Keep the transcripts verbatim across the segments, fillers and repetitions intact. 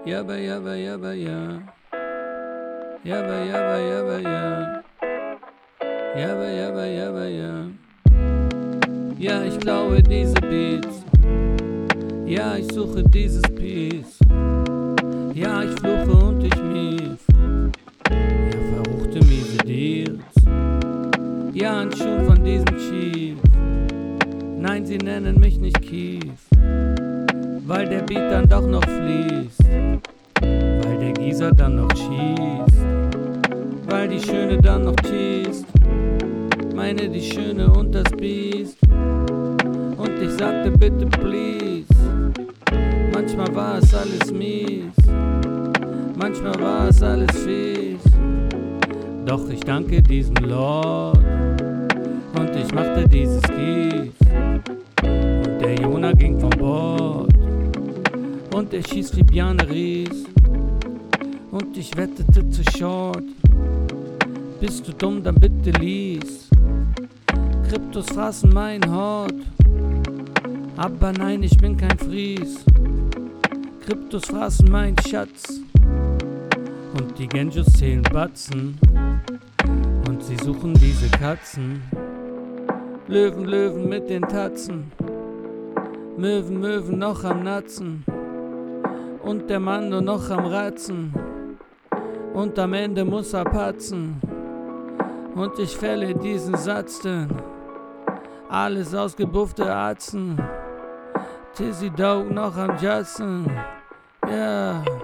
Jabba, jabba, jabba, ja. Jabba, jabba, jabba, ja. Jabba, jabba, jabba, ja. Ja, ich glaube diese Beats. Ja, ich suche dieses Peace. Ja, ich fluche und ich mief. Ja, verruchte miese Deals. Ja, ein Schuh von diesem Chief. Nein, sie nennen mich nicht Kief, weil der Beat dann doch noch fließt, weil der Gießer dann noch schießt, weil die Schöne dann noch teast. Meine die Schöne und das Biest. Und ich sagte bitte please. Manchmal war es alles mies, manchmal war es alles fies. Doch ich danke diesem Lord und ich machte dieses Kies. Und der Jonah ging von Bord und er schießt wie Bjarne Ries. Und ich wettete zu short. Bist du dumm, dann bitte lies. Kryptos fraßen mein Hort. Aber nein, ich bin kein Fries. Kryptos fraßen mein Schatz. Und die Genjos zählen Batzen. Und sie suchen diese Katzen. Löwen, Löwen mit den Tatzen. Möwen, Möwen noch am Natzen. Und der Mann nur noch am Ratzen. Und am Ende muss er patzen. Und ich fälle diesen Satz denn. Alles ausgebuffte Atzen. Tizzy Dog noch am Jatzen. Ja. Yeah.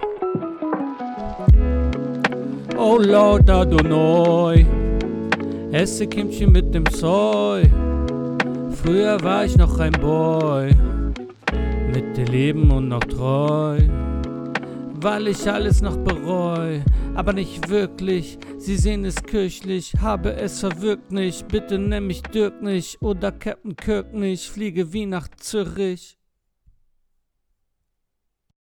Oh Lord Adonai, esse Kimchi mit dem Soy. Früher war ich noch ein Boy, mit dem Leben und noch treu, weil ich alles noch bereu, aber nicht wirklich. Sie sehen es kirchlich, habe es verwirkt nicht. Bitte nenn mich Dirk nicht oder Captain Kirk nicht, fliege wie nach Zürich.